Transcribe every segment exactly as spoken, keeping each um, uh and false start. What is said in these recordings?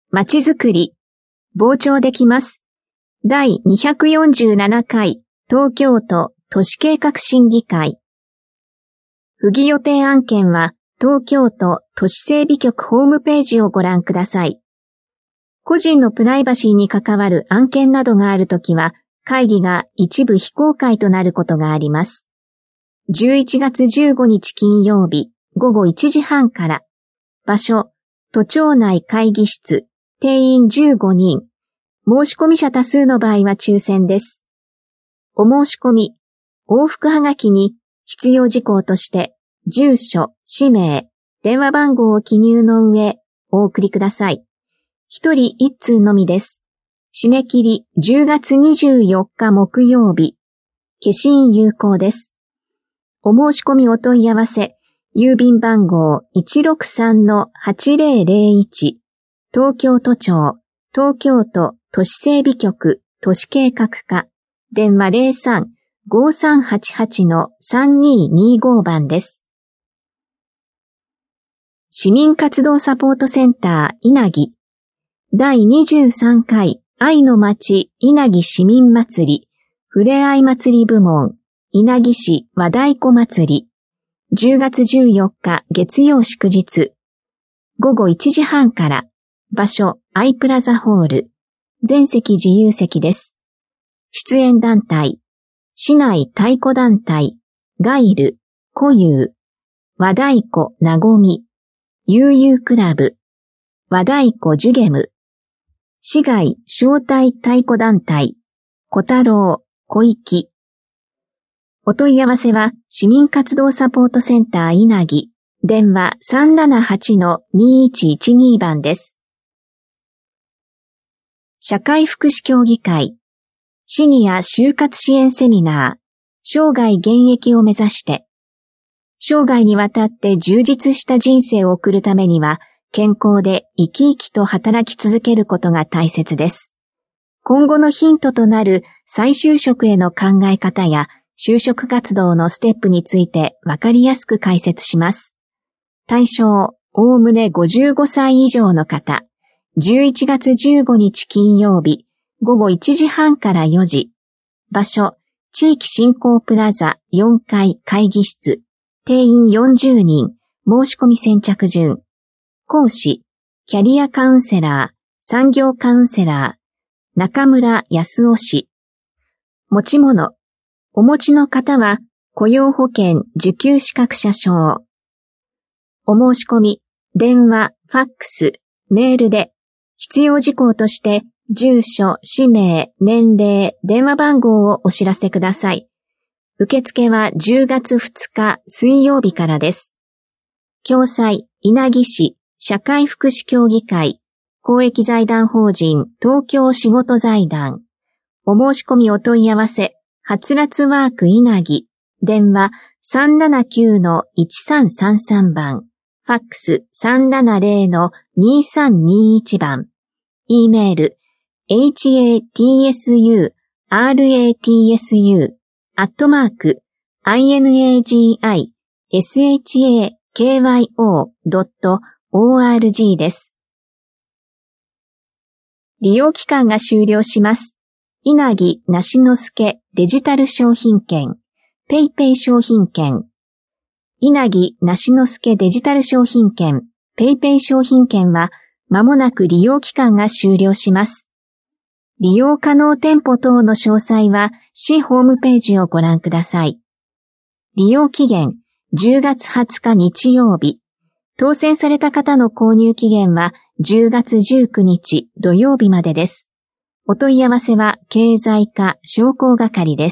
まちづくり、傍聴できます。だいにひゃくよんじゅうななかい東京都都市計画審議会。不義予定案件は東京都都市整備局ホームページをご覧ください。個人のプライバシーに関わる案件などがあるときは、会議が一部非公開となることがあります。じゅういちがつじゅうごにち金曜日ごごいちじはんから、場所、都庁内会議室、定員じゅうごにん、申し込み者多数の場合は抽選です。お申し込み、往復はがきに必要事項として、住所、氏名、電話番号を記入の上、お送りください。一人一通のみです。締め切りじゅうがつにじゅうよっか木曜日。消印有効です。お申し込みお問い合わせ、郵便番号 いちろくさんのはちぜろぜろいち、東京都庁、東京都都市整備局都市計画課、電話 ゼロさん ごさんはちはちのさんにーにーご 番です。市民活動サポートセンター稲城だいにじゅうさんかい愛の町稲城市民祭りふれあい祭り部門稲城市和太鼓祭りじゅうがつじゅうよっか月曜祝日ごごいちじはんから場所アイプラザホール全席自由席です。出演団体市内太鼓団体ガイル古友和太鼓なごみ悠々クラブ和太鼓ジュゲム市外招待太鼓団体小太郎小粋。お問い合わせは市民活動サポートセンター稲城電話 さんななはちのにいちいちに 番です。社会福祉協議会シニア就活支援セミナー生涯現役を目指して生涯にわたって充実した人生を送るためには健康で生き生きと働き続けることが大切です。今後のヒントとなる再就職への考え方や就職活動のステップについてわかりやすく解説します。対象、おおむねごじゅうごさい以上の方、じゅういちがつじゅうごにち金曜日、ごごいちじはんからよじ。場所、地域振興プラザよんかい会議室、定員よんじゅうにん、申し込み先着順。講師、キャリアカウンセラー、産業カウンセラー、中村康夫氏。持ち物、お持ちの方は雇用保険受給資格者証。お申し込み、電話、ファックス、メールで必要事項として住所、氏名、年齢、電話番号をお知らせください。受付はじゅうがつふつか水曜日からです。共催、稲城市社会福祉協議会公益財団法人東京仕事財団。お申し込みお問い合わせ、はつらつワーク稲城、電話 さんななきゅうのいちさんさんさん 番、ファックス さんななぜろのにさんにいち 番、e メール エイチエーティーエスユーアールエーティーエスユー アットマーク アイエヌエージーアイエスエイチエーケーワイオードットオーアールジー です。利用期間が終了します。稲城梨之助デジタル商品券、ペイペイ商品券。稲城梨之助デジタル商品券、ペイペイ商品券は間もなく利用期間が終了します。利用可能店舗等の詳細は市ホームページをご覧ください。利用期限じゅうがつはつか日曜日。当選された方の購入期限はじゅうがつじゅうくにち土曜日までです。お問い合わせは経済課商工係です。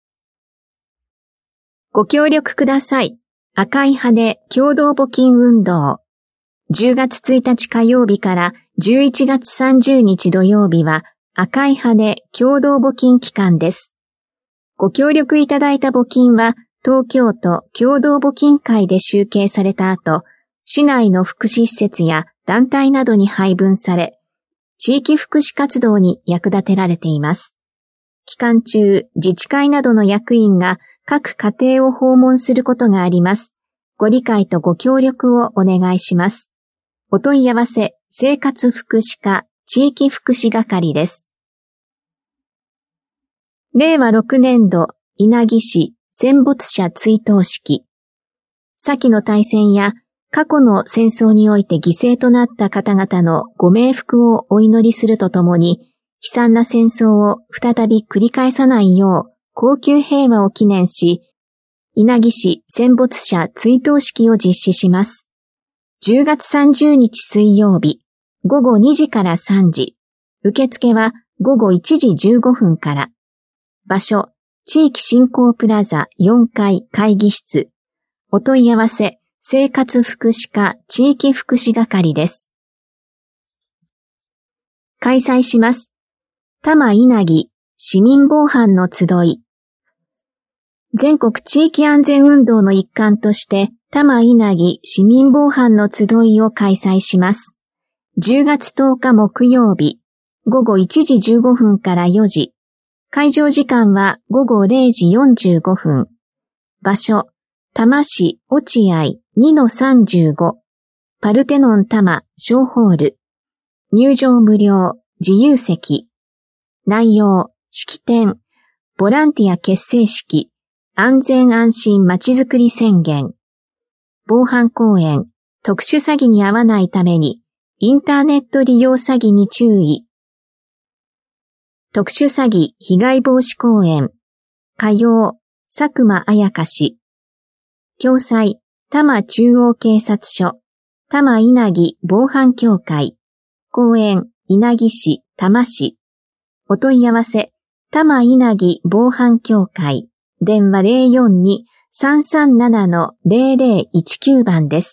ご協力ください。赤い羽共同募金運動。じゅうがつついたち火曜日からじゅういちがつさんじゅうにち土曜日は赤い羽共同募金期間です。ご協力いただいた募金は東京都共同募金会で集計された後、市内の福祉施設や団体などに配分され、地域福祉活動に役立てられています。期間中、自治会などの役員が各家庭を訪問することがあります。ご理解とご協力をお願いします。お問い合わせ、 生活福祉課地域福祉係です。れいわろくねんど稲城市戦没者追悼式。先の大戦や過去の戦争において犠牲となった方々のご冥福をお祈りするとともに、悲惨な戦争を再び繰り返さないよう、恒久平和を記念し、稲城市戦没者追悼式を実施します。じゅうがつさんじゅうにち水曜日、ごごにじからさんじ。受付はごごいちじじゅうごふんから。場所、地域振興プラザよんかい会議室。お問い合わせ、生活福祉課地域福祉係です。開催します。多摩稲城市民防犯の集い。全国地域安全運動の一環として、多摩稲城市民防犯の集いを開催します。じゅうがつとおか木曜日、ごごいちじじゅうごふんからよじ。会場時間はごごれいじよんじゅうごふん。場所、多摩市落合 にのさんじゅうご。パルテノン多摩小ホール。入場無料、自由席。内容、式典、ボランティア結成式、安全安心まちづくり宣言。防犯講演、特殊詐欺に遭わないために、インターネット利用詐欺に注意。特殊詐欺被害防止講演、火曜、佐久間彩香氏。共催、多摩中央警察署、多摩稲城防犯協会。講演、稲城市、多摩市。お問い合わせ、多摩稲城防犯協会。電話 ゼロよんに さんさんなな ゼロゼロいちきゅう 番です。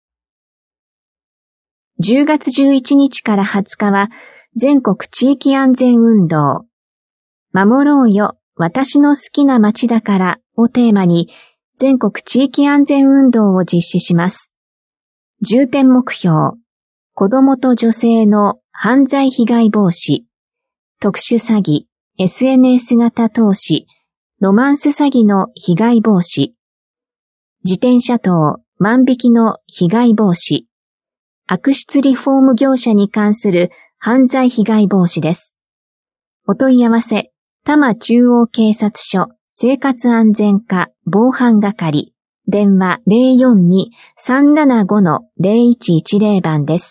じゅうがつじゅういちにちからはつかは全国地域安全運動。守ろうよ、私の好きな街だからをテーマに全国地域安全運動を実施します。重点目標、子どもと女性の犯罪被害防止、特殊詐欺、エスエヌエス 型投資、ロマンス詐欺の被害防止、自転車盗、万引きの被害防止、悪質リフォーム業者に関する犯罪被害防止です。お問い合わせ、多摩中央警察署生活安全課防犯係、電話 ゼロよんに さんななご ゼロいちいちゼロ 番です。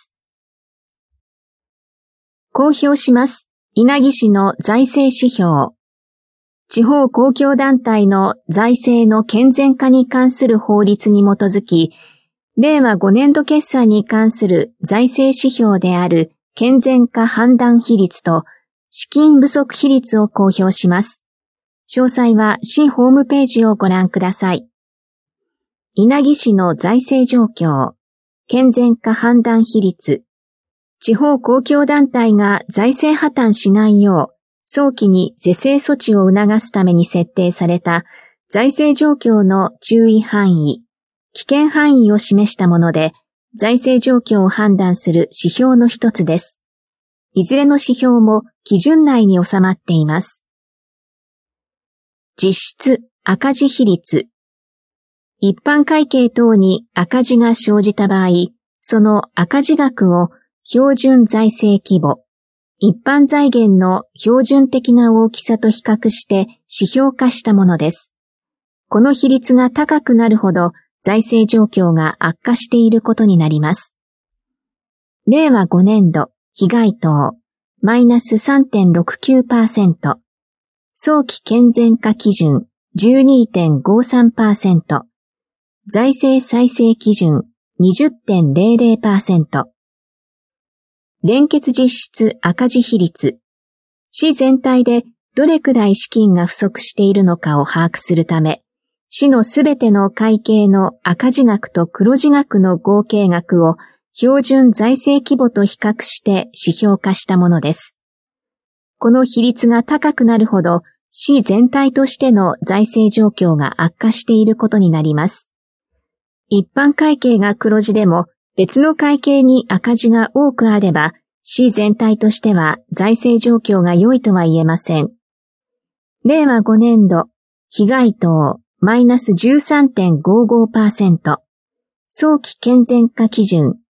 公表します。稲城市の財政指標。地方公共団体の財政の健全化に関する法律に基づき、れいわごねんど決算に関する財政指標である健全化判断比率と資金不足比率を公表します。詳細は市ホームページをご覧ください。稲城市の財政状況、健全化判断比率、地方公共団体が財政破綻しないよう、早期に是正措置を促すために設定された財政状況の注意範囲、危険範囲を示したもので、財政状況を判断する指標の一つです。いずれの指標も基準内に収まっています。実質赤字比率。一般会計等に赤字が生じた場合、その赤字額を標準財政規模、一般財源の標準的な大きさと比較して指標化したものです。この比率が高くなるほど財政状況が悪化していることになります。れいわごねんど被害等マイナス さんてんろくきゅうパーセント、早期健全化基準 じゅうにてんごさんパーセント、財政再生基準 にじゅってんゼロゼロパーセント、連結実質赤字比率。市全体でどれくらい資金が不足しているのかを把握するため、市のすべての会計の赤字額と黒字額の合計額を標準財政規模と比較して指標化したものです。この比率が高くなるほど、市全体としての財政状況が悪化していることになります。一般会計が黒字でも、別の会計に赤字が多くあれば、市全体としては財政状況が良いとは言えません。れいわごねんど、被害等マイナス じゅうさんてんごごパーセント、早期健全化基準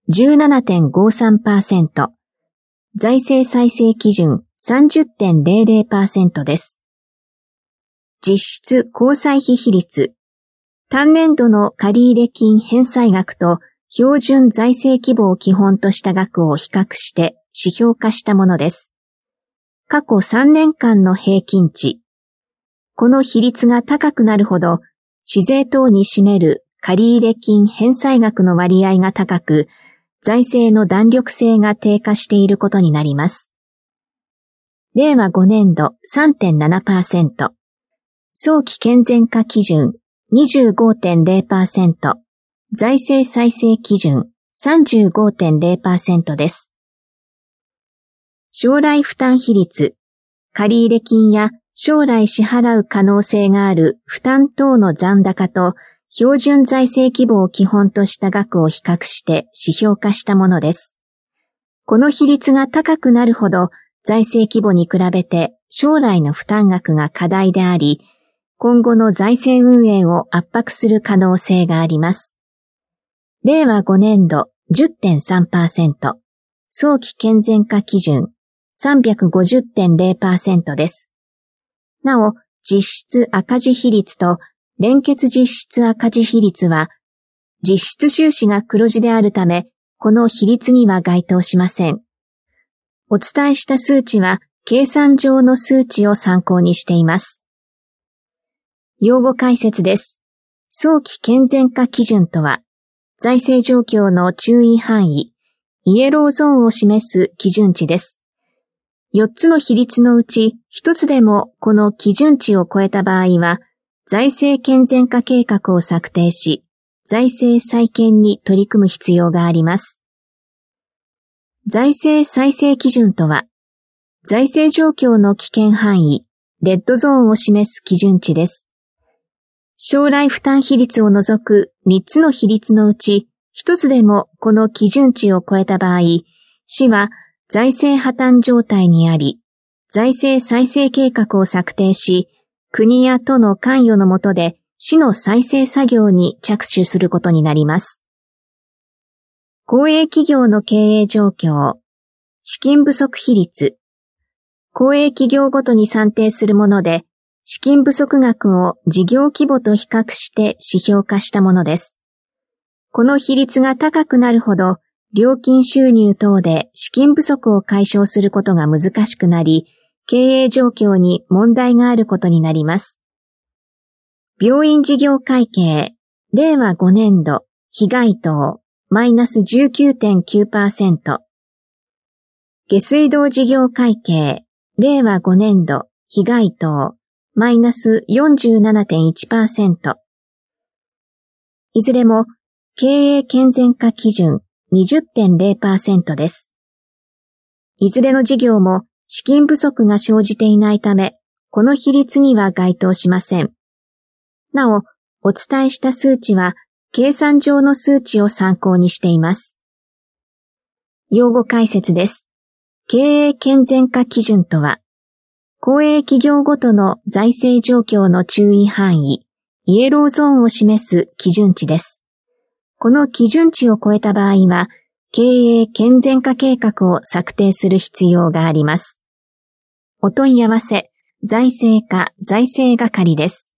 じゅうななてんごさんパーセント、財政再生基準 さんじゅってんゼロゼロパーセント です。実質公債費比率、単年度の借入金返済額と標準財政規模を基本とした額を比較して指標化したものです。過去さんねんかんの平均値。この比率が高くなるほど、市税等に占める借入金返済額の割合が高く、財政の弾力性が低下していることになります。れいわごねんど さんてんななパーセント、早期健全化基準 にじゅうごてんゼロパーセント、財政再生基準 さんじゅうごてんゼロパーセント です。将来負担比率、借入金や将来支払う可能性がある負担等の残高と標準財政規模を基本とした額を比較して指標化したものです。この比率が高くなるほど財政規模に比べて将来の負担額が課題であり、今後の財政運営を圧迫する可能性があります。れいわごねんど じゅってんさんパーセント、早期健全化基準 さんびゃくごじゅってんゼロパーセント です。なお、実質赤字比率と連結実質赤字比率は、実質収支が黒字であるため、この比率には該当しません。お伝えした数値は、計算上の数値を参考にしています。用語解説です。早期健全化基準とは、財政状況の注意範囲、イエローゾーンを示す基準値です。よっつの比率のうちひとつでもこの基準値を超えた場合は、財政健全化計画を策定し、財政再建に取り組む必要があります。財政再生基準とは、財政状況の危険範囲、レッドゾーンを示す基準値です。将来負担比率を除くみっつの比率のうちひとつでもこの基準値を超えた場合、市は財政破綻状態にあり、財政再生計画を策定し、国や都の関与の下で市の再生作業に着手することになります。公営企業の経営状況、資金不足比率、公営企業ごとに算定するもので、資金不足額を事業規模と比較して指標化したものです。この比率が高くなるほど、料金収入等で資金不足を解消することが難しくなり、経営状況に問題があることになります。病院事業会計、れいわごねんど、非該当、マイナス じゅうきゅうてんきゅうパーセント。下水道事業会計、れいわごねんど、非該当、マイナス よんじゅうななてんいちパーセント。いずれも、経営健全化基準 にじゅってんゼロパーセント です。いずれの事業も資金不足が生じていないため、この比率には該当しません。なお、お伝えした数値は、計算上の数値を参考にしています。用語解説です。経営健全化基準とは、公営企業ごとの財政状況の注意範囲、イエローゾーンを示す基準値です。この基準値を超えた場合は、経営健全化計画を策定する必要があります。お問い合わせ、財政課財政係です。